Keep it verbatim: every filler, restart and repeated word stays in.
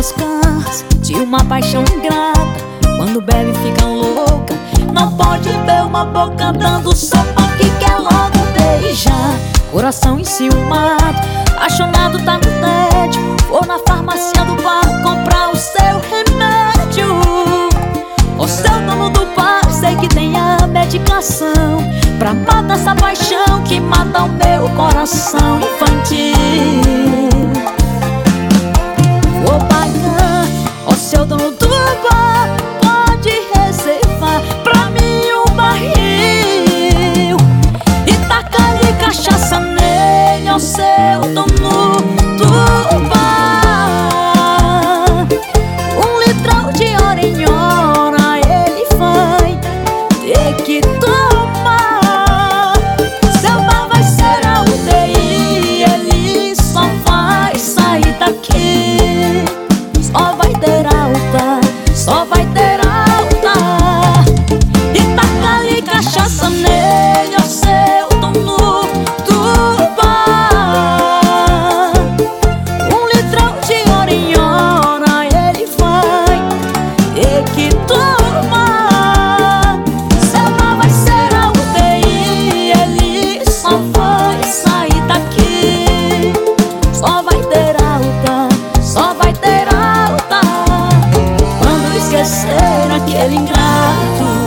as garras de uma paixão ingrata. Quando bebe fica louca, não pode ver uma boca dando sopa que quer logo beijar. Coração enciumado, apaixonado tá no tédio. Vou na farmácia do bar comprar o seu remédio. Ô seu dono do bar, sei que tem a medicação pra matar essa paixão que mata o meu coração infantil. Vou pagar, ô seu dono do bar, pode reservar pra mim um barril e tacar-lhe cachaça nele, ô seu dono do bar. Um litrão de hora em hora ele vai ter que tomar. Seu bar vai ser a U T I, ele só vai sair daqui. Só vai ter alta, só vai ter alta. E taca-lhe cachaça nele, ó seu dono do bar. Um litrão de hora em hora ele vai ter que tomar. Seu bar vai ser a U T I, ele só vai sair daqui. Só vai ter alta, só vai ter alta. Quando esquecer aquele ingrato,